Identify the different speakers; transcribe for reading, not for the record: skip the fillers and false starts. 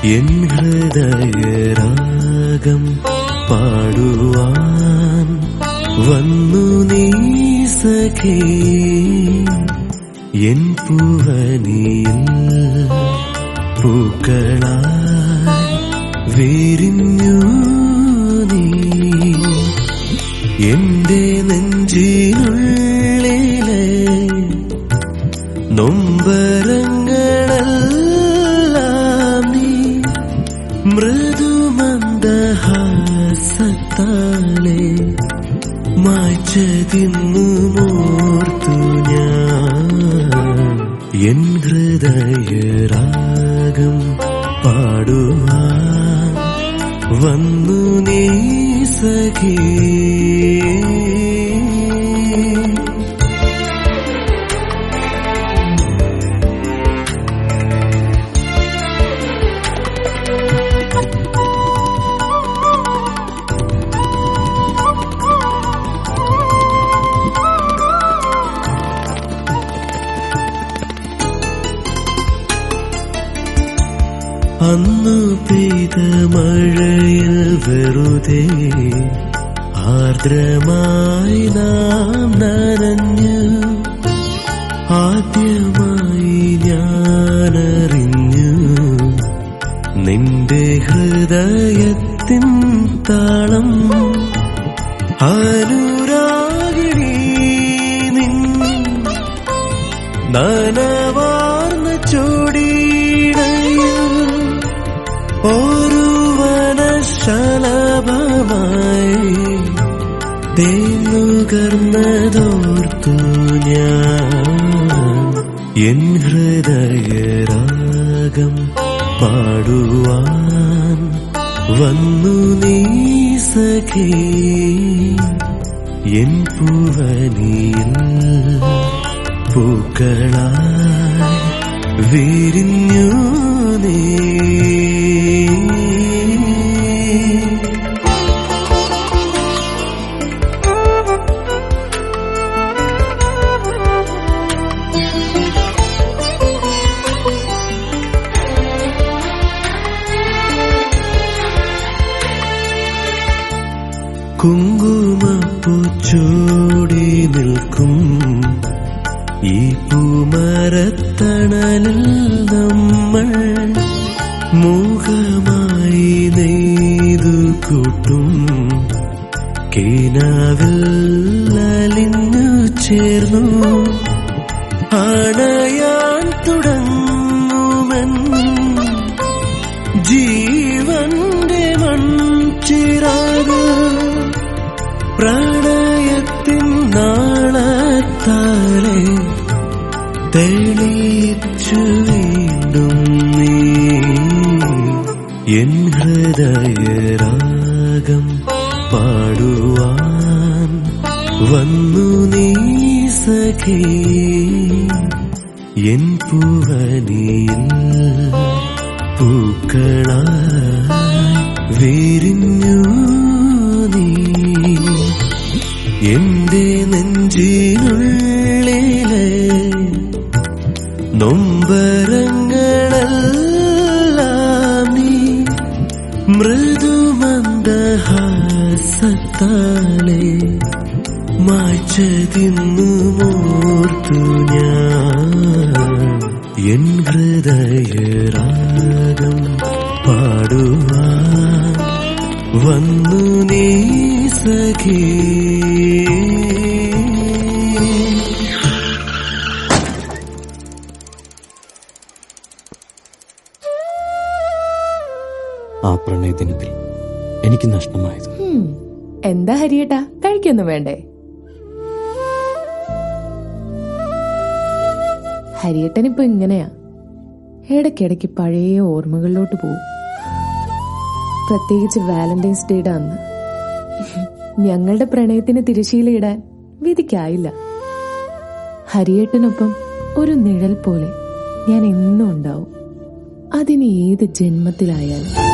Speaker 1: N ഹൃദയരാഗം പാടുവാൻ വന്നു നീ സഖി എൻ പൂവനിയിൽ പൂക്കളായി വിരിഞ്ഞു നീ എന്റെ നെഞ്ചിനുള്ളിലെ നൊമ്പരങ്ങളെല്ലാം നീ മൃദുമന്ദഹാസത്താലെ മായ്ച്ചതിന്നു മോർത്തു ഞാൻ എൻ ഹൃദയരാഗം പാടുവാൻ വന്നു നീ സഖി അന്നു പെയ്ത മഴയിൽ വെറുതെ ആർദ്രമായി നാം നനഞ്ഞു ആദ്യമായി ഞാനറിഞ്ഞു നിന്റെ ഹൃദയത്തിൻ താളം അനുരാഗിണി നിൻ നനവാർന്ന ചോടിയിടയിൽ ഒരു വനശലഭമായി തേനുകർന്നതോർത്തു ഞാൻ എൻ ഹൃദയരാഗം പാടുവാൻ വന്നു നീ സഖി എൻ പൂവനിയിൽ പൂക്കളായി വിരിഞ്ഞു നീ കുങ്കുമപ്പൂച്ചോടി നിൽക്കും ഈ പൂമരത്തണലിൽ നമ്മൾ മൂകമായി നെയ്തു കൂട്ടും കിനാവിൽ അലിഞ്ഞു ചേർന്നു അണയാൻ തുടങ്ങുമെൻ ജീവന്റെ മൺചിറാക് പ്രണയത്തിൻ നാളത്താലെ തെളിച്ചു വീണ്ടും നീ എൻ ഹൃദയരാഗം പാടുവാൻ വന്നു നീ സഖി എൻ പൂവനിയിൽ പൂക്കളായി വിരിഞ്ഞു നീ എന്റെ നെഞ്ചിനുള്ളിലെ നൊമ്പരങ്ങളെല്ലാം നീ മൃദുമന്ദഹാസത്താലെ മായ്ച്ചതിന്നു മോർത്തു ഞാൻ എൻ ഹൃദയരാഗം പാടുവാൻ വന്നു നീ സഖി
Speaker 2: ആ പ്രണയദിനത്തിൽ എനിക്ക് നഷ്ടമായത്.
Speaker 3: എന്താ ഹരിയേട്ടാ, കഴിക്കൊന്നും വേണ്ടേ? ഹരിയേട്ടനിപ്പോ ഇങ്ങനെയാ, ഇടയ്ക്കിടയ്ക്ക് പഴയ ഓർമ്മകളിലോട്ട് പോവും. പ്രത്യേകിച്ച് വാലന്റൈൻസ് ഡേയുടെ അന്ന് ഞങ്ങളുടെ പ്രണയത്തിന് തിരശീലയിടാൻ വിധിക്കായില്ല. ഹരിയേട്ടനൊപ്പം ഒരു നിഴൽ പോലെ ഞാൻ എന്നും ഉണ്ടാവും, അതിന് ഏത് ജന്മത്തിലായാലും.